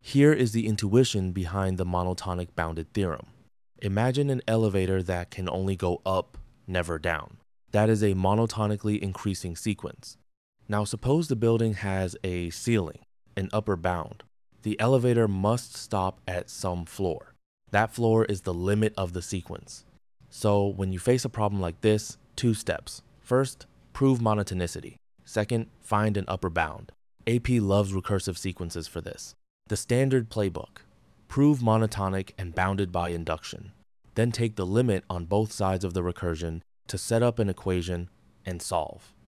Here is the intuition behind the monotonic bounded theorem. Imagine an elevator that can only go up, never down. That is a monotonically increasing sequence. Now suppose the building has a ceiling, an upper bound. The elevator must stop at some floor. That floor is the limit of the sequence. So when you face a problem like this, 2 steps. First, prove monotonicity. Second, find an upper bound. AP loves recursive sequences for this. The standard playbook. Prove monotonic and bounded by induction. Then take the limit on both sides of the recursion to set up an equation and solve.